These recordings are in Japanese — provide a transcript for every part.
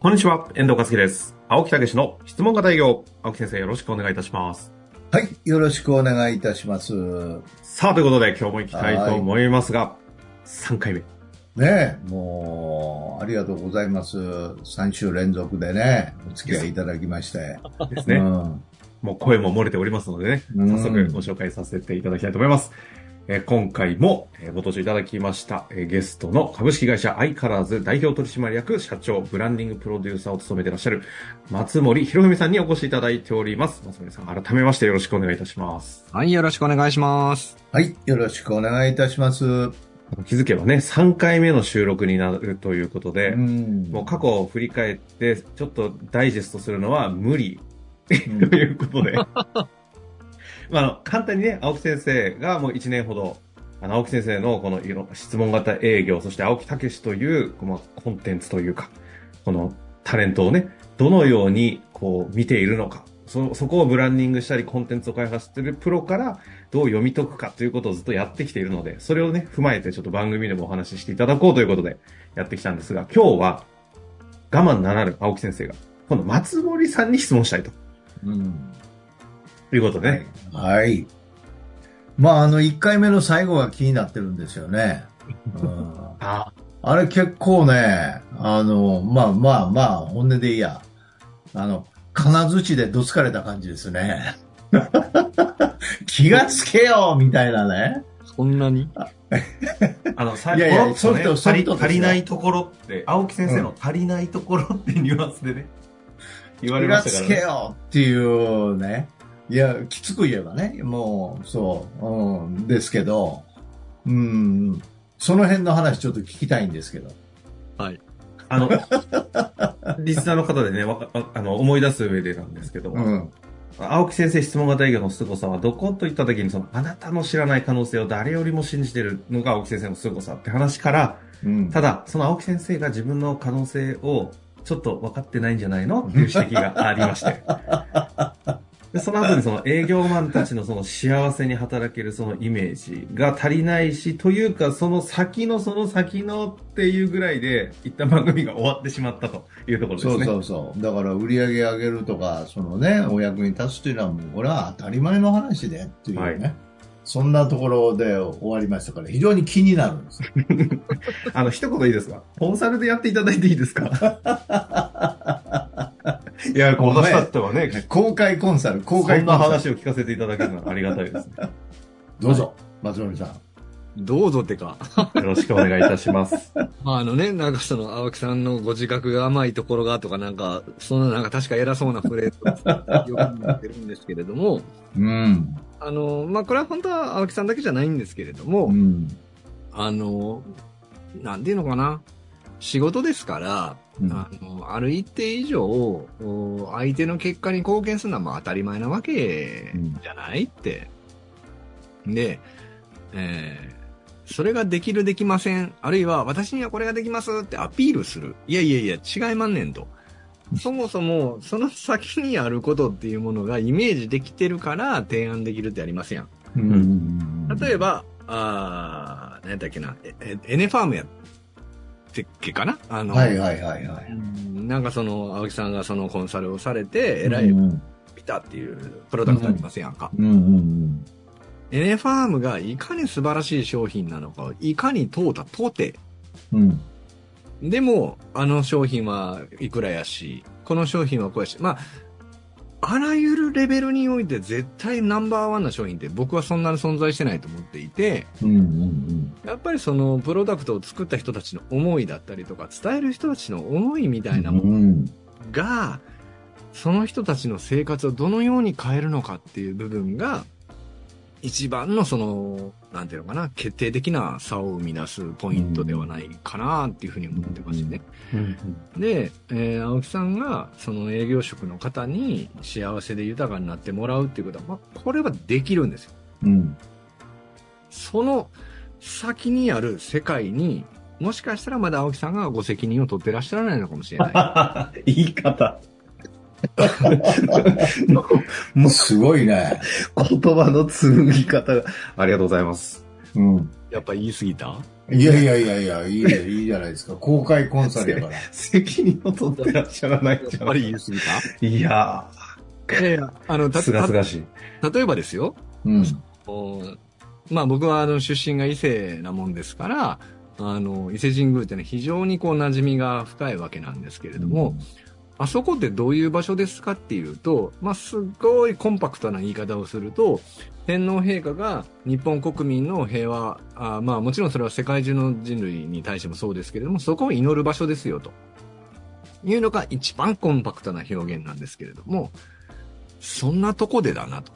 こんにちは、遠藤和樹です。青木武の質問型営業。青木先生、よろしくお願いいたします。 はい、よろしくお願いいたします。 さあ、ということで今日も行きたいと思いますが、3回目。 ねえ、もう、ありがとうございます。3週連続でね、お付き合いいただきまして。 ですね。もう声も漏れておりますのでね、早速ご紹介させていただきたいと思います。今回もご登場いただきましたゲストの株式会社アイカラーズ代表取締役社長ブランディングプロデューサーを務めていらっしゃる松森博文さんにお越しいただいております。松森さん、改めましてよろしくお願いいたします。 はい、よろしくお願いします。 はい、よろしくお願いいたします。 気づけばね、3回目の収録になるということで、もう過去を振り返ってちょっとダイジェストするのは無理ということで。簡単にね、青木先生がもう1年ほど、青木先生のこの質問型営業、そして青木武という、コンテンツというか、このタレントをね、どのようにこう見ているのか、そこをブランディングしたりコンテンツを開発しているプロからどう読み解くかということをずっとやってきているので、それをね、踏まえてちょっと番組でもお話ししていただこうということでやってきたんですが、今日は我慢ならぬ青木先生が、今度松森さんに質問したいと。ということでね。 はい。1回目の最後が気になってるんですよね。あれ結構ね、本音でいいや。金槌でどつかれた感じですね。気がつけよみたいなね。 そんなに最後の足りないところって、青木先生の足りないところってニュアンスでね、言われましたからね。 気がつけよっていうね。いや、きつく言えばね、もう、そう、ですけど、その辺の話ちょっと聞きたいんですけど。 はい。 リスナーの方でね、思い出す上でなんですけど、青木先生質問型営業の凄さはどこといった時に、あなたの知らない可能性を誰よりも信じているのが青木先生の凄さって話から、ただ、その青木先生が自分の可能性をちょっと分かってないんじゃないのっていう指摘がありまして。でその後にその営業マンたちのその幸せに働けるそのイメージが足りないし、というかその先のっていうぐらいで一旦番組が終わってしまったというところですね。 そう。だから売り上げ上げるとか、お役に立つというのはもうこれは当たり前の話でっていうね。そんなところで終わりましたから非常に気になるんです。 一言いいですか？コンサルでやっていただいていいですか？いや、私だってはね、 公開コンサル。 そんな話を聞かせていただけるのはありがたいですね。 どうぞ、松森さん。 どうぞってか。 よろしくお願いいたします。 青木さんのご自覚が甘いところがとか確か偉そうなフレーズをよく言ってるんですけれども、これは本当は青木さんだけじゃないんですけれども、なんていうのかな。仕事ですから、ある一定以上、相手の結果に貢献するのは当たり前なわけじゃないって。で、それができるできません。あるいは私にはこれができますってアピールする。いや、違いまんねんと。そもそも、その先にあることっていうものがイメージできてるから提案できるってありますやん。例えば、何だっけな、エネファームやってっけかな青木さんがそのコンサルをされて、えらいビタっていうプロダクトありますやんか。エネファームがいかに素晴らしい商品なのかをいかに問うたとて、でも、あの商品はいくらやし、この商品はこうやし、あらゆるレベルにおいて絶対ナンバーワンな商品って僕はそんなに存在してないと思っていて、やっぱりそのプロダクトを作った人たちの思いだったりとか、伝える人たちの思いみたいなものが、その人たちの生活をどのように変えるのかっていう部分が、一番のなんていうのかな、決定的な差を生み出すポイントではないかなっていうふうに思ってましてね。で、青木さんがその営業職の方に幸せで豊かになってもらうっていうことは、これはできるんですよ。その先にある世界に、もしかしたらまだ青木さんがご責任を取ってらっしゃらないのかもしれない。 言い方。 もうすごいね。 言葉の紡ぎ方が。ありがとうございます。 やっぱ言い過ぎた？ いやいやいやいや、いいじゃないですか。公開コンサルやから。 責任を取ってらっしゃらないじゃん。 やっぱり言い過ぎた？ いやー。いやいや、 すがすがしい。 例えばですよ。うん。まあ僕は出身が伊勢なもんですから、伊勢神宮ってね、非常にこう馴染みが深いわけなんですけれども、あそこってどういう場所ですかっていうと、まあすごいコンパクトな言い方をすると、天皇陛下が日本国民の平和、まあもちろんそれは世界中の人類に対してもそうですけれども、そこを祈る場所ですよと。いうのが一番コンパクトな表現なんですけれども、そんなとこでだなと。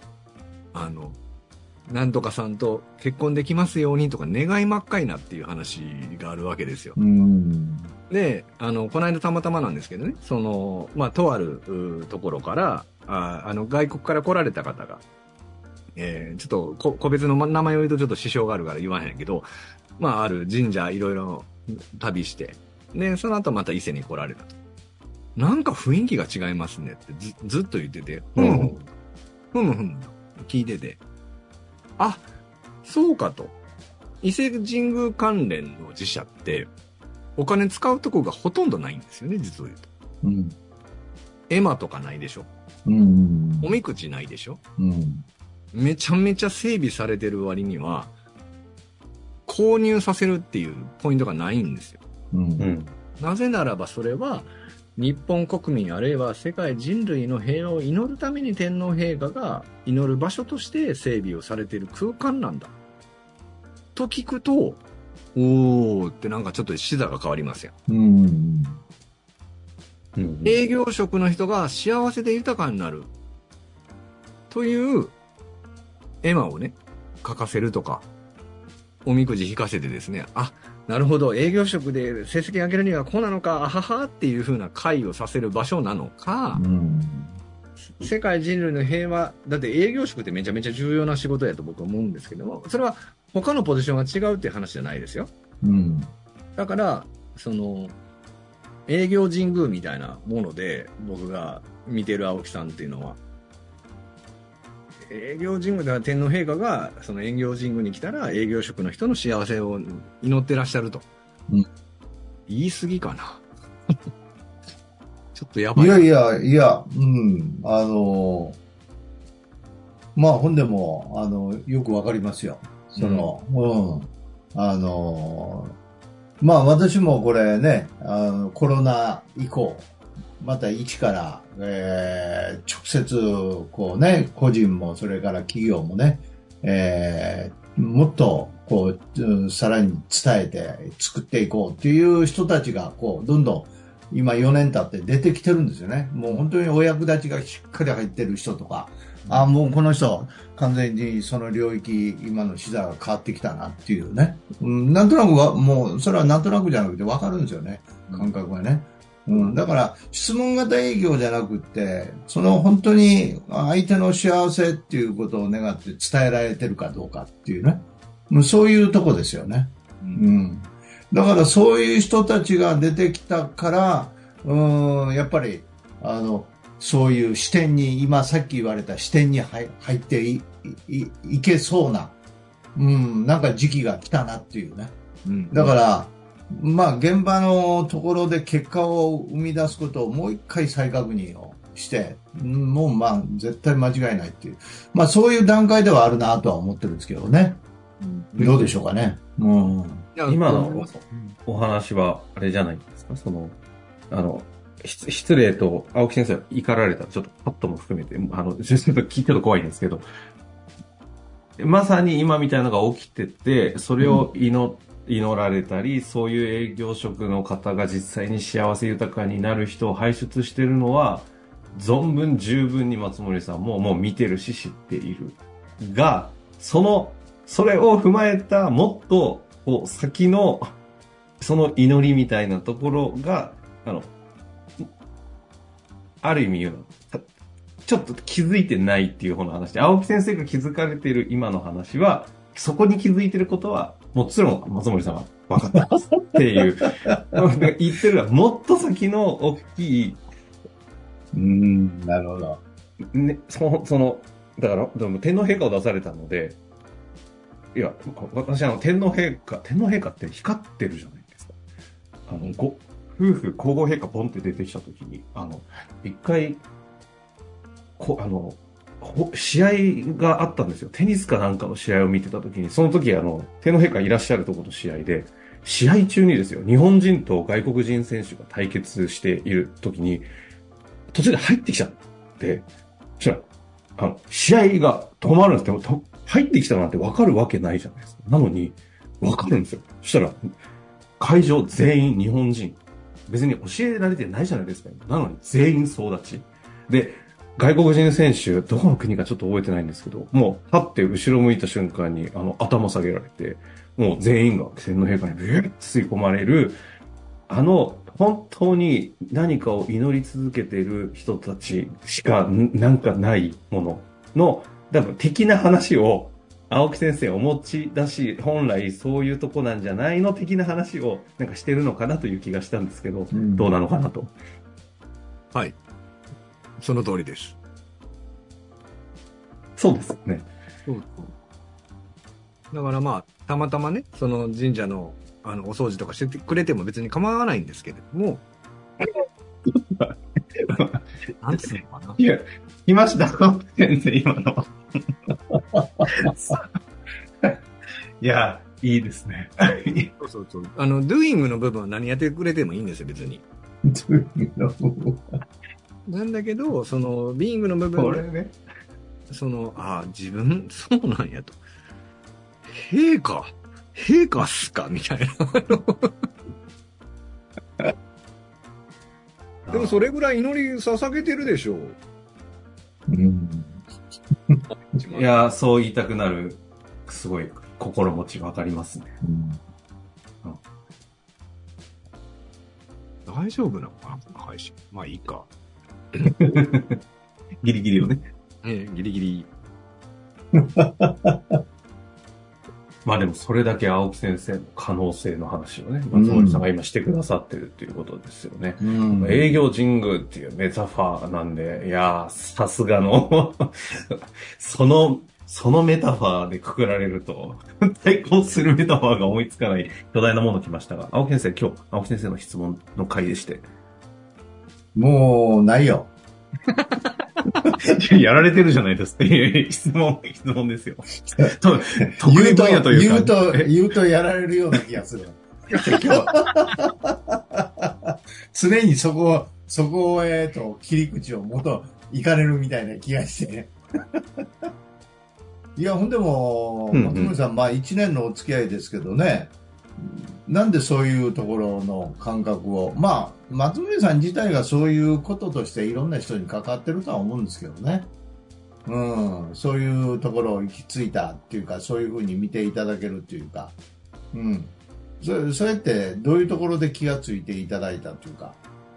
なんとかさんと結婚できますようにとか願いまっかいなっていう話があるわけですよ。で、この間たまたまなんですけどね、まあ、とあるところから、外国から来られた方が、ちょっと個別の名前を言うとちょっと支障があるから言わへんけど、まあ、ある神社いろいろ旅して、で、その後また伊勢に来られたと。なんか雰囲気が違いますねってずっと言ってて、ふむ聞いてて、あ、そうかと。伊勢神宮関連の自社って、お金使うとこがほとんどないんですよね、実を言うと。うん。絵馬とかないでしょ。おみくじないでしょ。めちゃめちゃ整備されてる割には、購入させるっていうポイントがないんですよ。なぜならばそれは、日本国民あるいは世界人類の平和を祈るために天皇陛下が祈る場所として整備をされている空間なんだ。と聞くと、おーってなんかちょっと視座が変わりますよ。営業職の人が幸せで豊かになるという絵馬をね、書かせるとか、おみくじ引かせてですね、あ、なるほど、営業職で成績上げるにはこうなのか、あははっていう風な会をさせる場所なのか、世界人類の平和、だって営業職ってめちゃめちゃ重要な仕事やと僕は思うんですけども、それは他のポジションが違うっていう話じゃないですよ。だから、営業神宮みたいなもので僕が見てる青木さんっていうのは、営業神宮では天皇陛下がその営業神宮に来たら営業職の人の幸せを祈ってらっしゃると。言い過ぎかな。ちょっとやばい。 いや、まあ本でも、よくわかりますよ。まあ私もこれね、コロナ以降、また一から、直接、こうね、個人もそれから企業もね、もっと、こう、さらに伝えて作っていこうっていう人たちが、こう、どんどん、今4年経って出てきてるんですよね。もう本当にお役立ちがしっかり入ってる人とか、もうこの人、完全にその領域、今の視座が変わってきたなっていうね。なんとなくは、もう、それはなんとなくじゃなくて分かるんですよね。感覚がね。だから質問型営業じゃなくって本当に相手の幸せっていうことを願って伝えられてるかどうかっていうね、そういうとこですよね。だからそういう人たちが出てきたからやっぱりそういう視点に今さっき言われた視点に入っていけそうななんか時期が来たなっていうね。だからまあ現場のところで結果を生み出すことをもう一回再確認をして、もうまあ絶対間違いないっていう、まあそういう段階ではあるなとは思ってるんですけどね。どうでしょうかね。 今のお話はあれじゃないですか、失礼と青木先生怒られたちょっとパッとも含めて、ちょっと聞いてると怖いんですけど、まさに今みたいなのが起きてて、それを祈られたり、そういう営業職の方が実際に幸せ豊かになる人を輩出しているのは、存分十分に松森さんももう見てるし知っている。が、それを踏まえたもっとこう先のその祈りみたいなところが、ある意味言うの、ちょっと気づいてないっていう方の話で、青木先生が気づかれている今の話は、そこに気づいてることは、もちろん松森さんは分かってますっていう、言ってるのはもっと先の大きい、 なるほど。 ね、だから、でも天皇陛下を出されたので、 いや、私天皇陛下って光ってるじゃないですか。夫婦皇后陛下ポンって出てきたときに、一回、試合があったんですよ。テニスかなんかの試合を見てたときに、その時天皇陛下いらっしゃるところの試合で、試合中にですよ、日本人と外国人選手が対決しているときに、途中で入ってきちゃって、そしたら、試合が止まるんですけど、入ってきたなんて分かるわけないじゃないですか。なのに、分かるんですよ。そしたら、会場全員日本人。別に教えられてないじゃないですか。なのに全員総立ち。で、外国人選手、どこの国かちょっと覚えてないんですけど、もう、立って後ろ向いた瞬間に、頭下げられて、もう全員が天皇陛下にビューッと吸い込まれる、本当に何かを祈り続けている人たちしかなんかないものの、多分的な話を青木先生お持ち出し、本来そういうとこなんじゃないの的な話をなんかしてるのかなという気がしたんですけど、どうなのかなと。 はい。その通りです。 そうですよね。 だからまあ、たまたまね、その神社のお掃除とかしてくれても別に構わないんですけれども。なんつうのかな。 いや、来ました、先生、今の。いや、いいですね。 そう。ドゥーイングの部分は何やってくれてもいいんですよ、別に。 ドゥーイングの部分なんだけど、その、ビーイングの部分これね。 自分、そうなんやと。陛下っすかみたいな。でもそれぐらい祈り捧げてるでしょう。 いや、そう言いたくなる、すごい心持ちわかりますね。 大丈夫なのかな配信。まあいいか。 ギリギリをね。 ギリギリ。 まあでもそれだけ青木先生の可能性の話をね、松森さんが今してくださってるっていうことですよね。営業神宮っていうメタファーなんで、いやー、さすがの、そのメタファーでくくられると、対抗するメタファーが思いつかない巨大なもの来ましたが、青木先生、今日、青木先生の質問の回でして。 もう、ないよ。 やられてるじゃないですか。質問ですよ。得意分野というか。 言うとやられるような気がする。常にそこへと切り口を行かれるみたいな気がして。いや、ほんでも、松森さん、まあ1年のお付き合いですけどね、なんでそういうところの感覚を、まあ、松森さん自体がそういうこととしていろんな人に関わってるとは思うんですけどね。そういうところを行き着いたっていうか、そういうふうに見ていただけるっていうか、それってどういうところで気がついていただいたというか、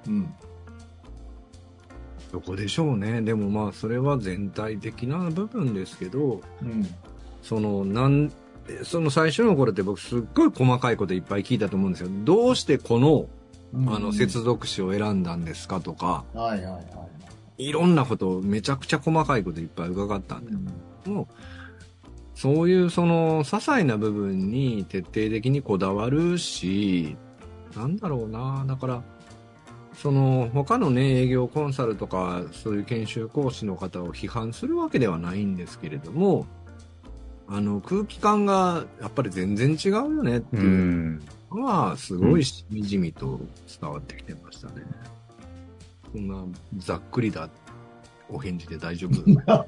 どこでしょうね。でもまあ、それは全体的な部分ですけど、その最初の頃って僕すっごい細かいこといっぱい聞いたと思うんですよ。どうしてこの、接続詞を選んだんですかとか、いろんなことをめちゃくちゃ細かいこといっぱい伺ったんで、もうそういうその些細な部分に徹底的にこだわるし、なんだろうな、だからその他のね営業コンサルとかそういう研修講師の方を批判するわけではないんですけれども、空気感がやっぱり全然違うよねっていうのはすごいしみじみと伝わってきてましたね。そんなざっくりだお返事で大丈夫？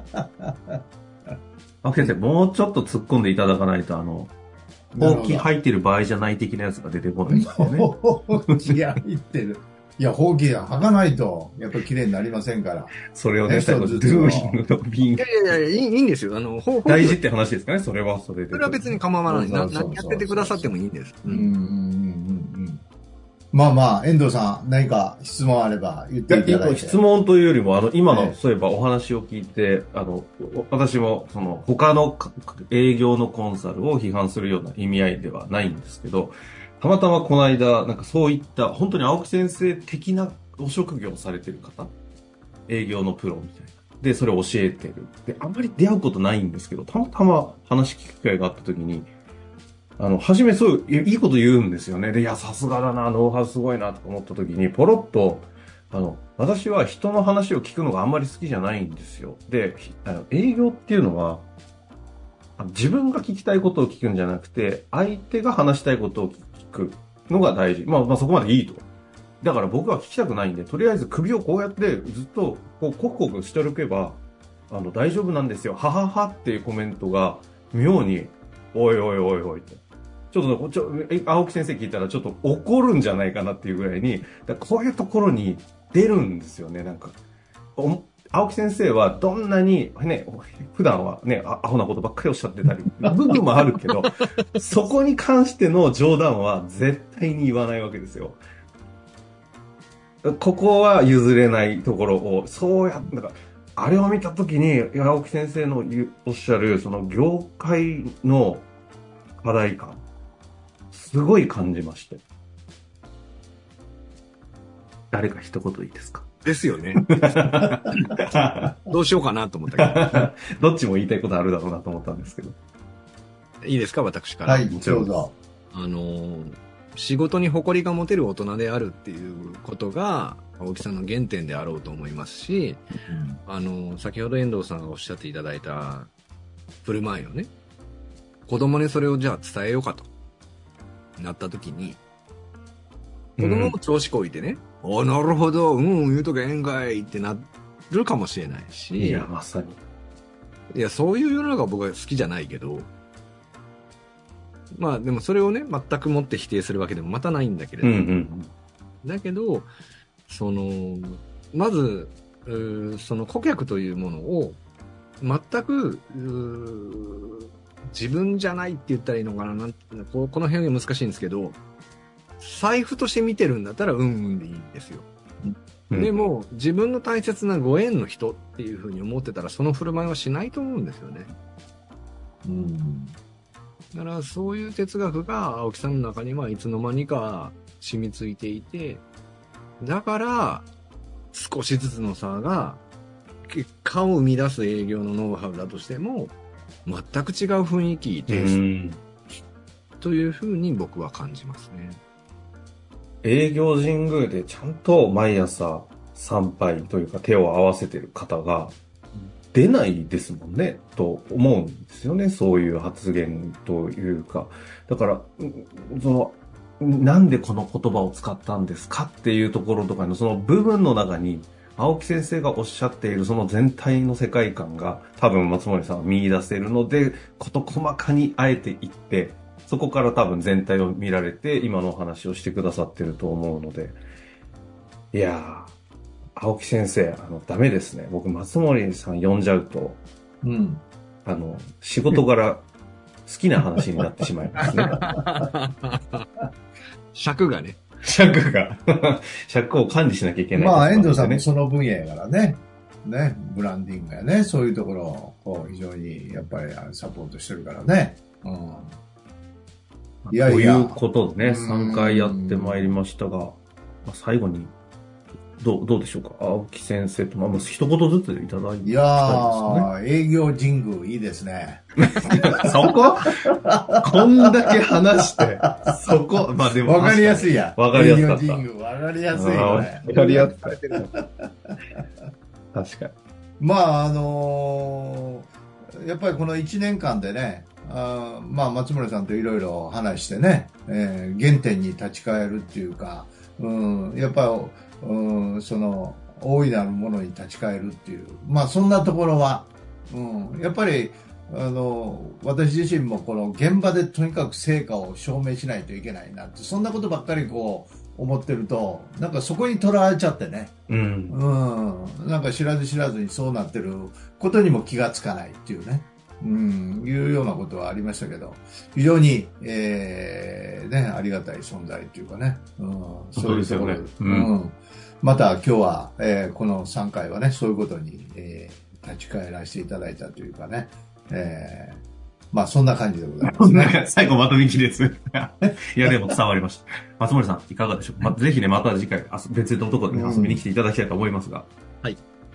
青木先生、もうちょっと突っ込んでいただかないと、ほうき入ってる場合じゃない的なやつが出てこないですよね。 ほうきが入ってる。いや、ほうきが履かないと、やっぱり綺麗になりませんから。 それをね、最後、ドゥーイングの瓶。 いや、いいんですよ。 大事って話ですかね、それは。それは別に構わない。何やっててくださってもいいんです。 まあまあ、遠藤さん、何か質問あれば言っていただいて。 質問というよりも、今の、そういえばお話を聞いて、私も、他の営業のコンサルを批判するような意味合いではないんですけど、たまたまこの間、なんかそういった、本当に青木先生的なお職業をされてる方、営業のプロみたいなで、それを教えてる。で、あんまり出会うことないんですけど、たまたま話聞く機会があった時に、初めそういう、いいこと言うんですよね。で、いや、さすがだな、ノウハウすごいな、とか思った時に、ポロッと、私は人の話を聞くのがあんまり好きじゃないんですよ。で、営業っていうのは、自分が聞きたいことを聞くんじゃなくて、相手が話したいことを聞くのが大事。まあそこまでいいと。だから僕は聞きたくないんで、とりあえず首をこうやってずっとこうコクコクしておけば、大丈夫なんですよ。はははっていうコメントが妙に、おいおいおいおいって。ちょっと青木先生聞いたらちょっと怒るんじゃないかなっていうぐらいに、こういうところに出るんですよね、なんか。青木先生はどんなにね、普段はね、アホなことばっかりおっしゃってたり、部分もあるけど、そこに関しての冗談は絶対に言わないわけですよ。ここは譲れないところを、なんか、あれを見たときに、青木先生のおっしゃる、その業界の課題感、すごい感じまして。誰か一言いいですか？ ですよね。どうしようかなと思ったけど。どっちも言いたいことあるだろうなと思ったんですけど。 いいですか、私から。 はい、どうぞ。 仕事に誇りが持てる大人であるっていうことが、青木さんの原点であろうと思いますし、先ほど遠藤さんがおっしゃっていただいた振る舞いをね、子供にそれをじゃあ伝えようかとなった時に、子供も調子こいてね、なるほど、言うとかええんかいってなるかもしれないし。 いや、まさに。 いや、そういう世の中は僕は好きじゃないけど、まあでもそれをね、全くもって否定するわけでもまたないんだけれども。だけど、まず、その顧客というものを、全く、自分じゃないって言ったらいいのかな、この辺が難しいんですけど、財布として見てるんだったらでいいんですよ。でも自分の大切なご縁の人っていうふうに思ってたらその振る舞いはしないと思うんですよね。だからそういう哲学が青木さんの中にはいつの間にか染みついていて、だから少しずつの差が結果を生み出す営業のノウハウだとしても全く違う雰囲気ですというふうに僕は感じますね。 営業神宮でちゃんと毎朝参拝というか手を合わせてる方が出ないですもんね、と思うんですよね。そういう発言というか。だから、なんでこの言葉を使ったんですかっていうところとかのその部分の中に、青木先生がおっしゃっているその全体の世界観が多分松森さんは見出せるので、事細かにあえていって、そこから多分全体を見られて今のお話をしてくださってると思うので、いやー、青木先生、ダメですね。僕、松森さん呼んじゃうと、仕事柄好きな話になってしまいますね。 尺がね。 尺を管理しなきゃいけない、ね。 まあ、遠藤さんもその分野やからね。ブランディングやね。そういうところを非常にやっぱりサポートしてるからね。 いやいや。ということでね、3回やってまいりましたが、最後に、どうでしょうか、青木先生と、一言ずついただいていきたいですね。いやー、営業神宮いいですね。 そここんだけ話して、そこ、でも。 わかりやすいや。 わかりやすかった。 営業神宮、わかりやすいよね。 わかりやすかった。確かに。 やっぱりこの1年間でね、松村さんといろいろ話してね、原点に立ち返るっていうか、やっぱり、その大いなるものに立ち返るっていう、そんなところは、やっぱり私自身もこの現場でとにかく成果を証明しないといけないなって、そんなことばっかりこう思ってると、なんかそこにとらわれちゃってね、なんか知らず知らずにそうなってることにも気がつかないっていうね、いうようなことはありましたけど、非常に、ありがたい存在というかね、そういうところで、また今日は、この3回はね、そういうことに、立ち返らせていただいたというかね、そんな感じでございますね。 最後まとめきです。いや、でも伝わりました。松森さん、いかがでしょうか。ぜひね、また次回、別のところに遊びに来ていただきたいと思いますが。 はい。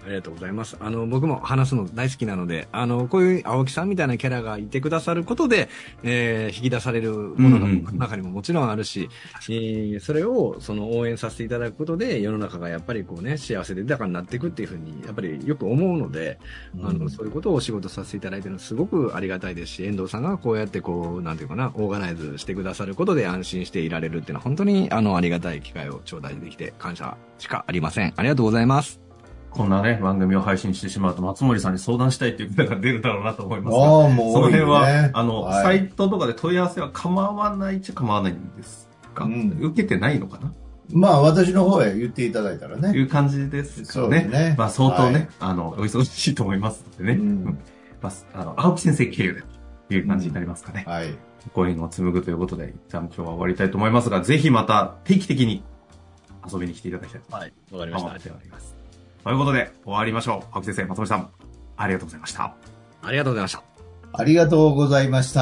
ありがとうございます。僕も話すの大好きなので、こういう青木さんみたいなキャラがいてくださることで、引き出されるものが僕の中にももちろんあるし、それを応援させていただくことで、世の中がやっぱりこうね、幸せで豊かになっていくっていうふうに、やっぱりよく思うので、そういうことをお仕事させていただいてるのすごくありがたいですし、遠藤さんがこうやってこう、なんていうかな、オーガナイズしてくださることで安心していられるっていうのは本当にありがたい機会を頂戴できて感謝しかありません。ありがとうございます。 こんなね、番組を配信してしまうと、松森さんに相談したいっていう方が出るだろうなと思いますが、もうその辺は、はい、サイトとかで問い合わせは構わないっちゃ構わないんですか、受けてないのかな。 まあ、私の方へ言っていただいたらね。 いう感じですかね。そうですね。まあ、相当ね、はい、お忙しいと思いますのでね。まあ、青木先生経由でという感じになりますかね。はい。ご縁を紡ぐということで、一旦今日は終わりたいと思いますが、ぜひまた定期的に遊びに来ていただきたいと思っております。はい、わかりました。ということで、終わりましょう。青木先生、松森さん、ありがとうございました。 ありがとうございました。 ありがとうございました。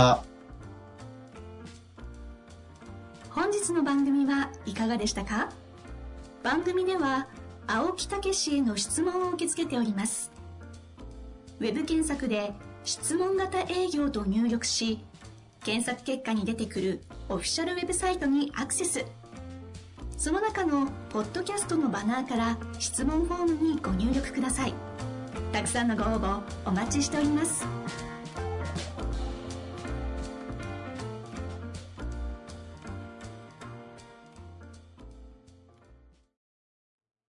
本日の番組はいかがでしたか？番組では、青木武氏への質問を受け付けております。ウェブ検索で、質問型営業と入力し、検索結果に出てくるオフィシャルウェブサイトにアクセス。その中のポッドキャストのバナーから質問フォームにご入力ください。たくさんのご応募お待ちしております。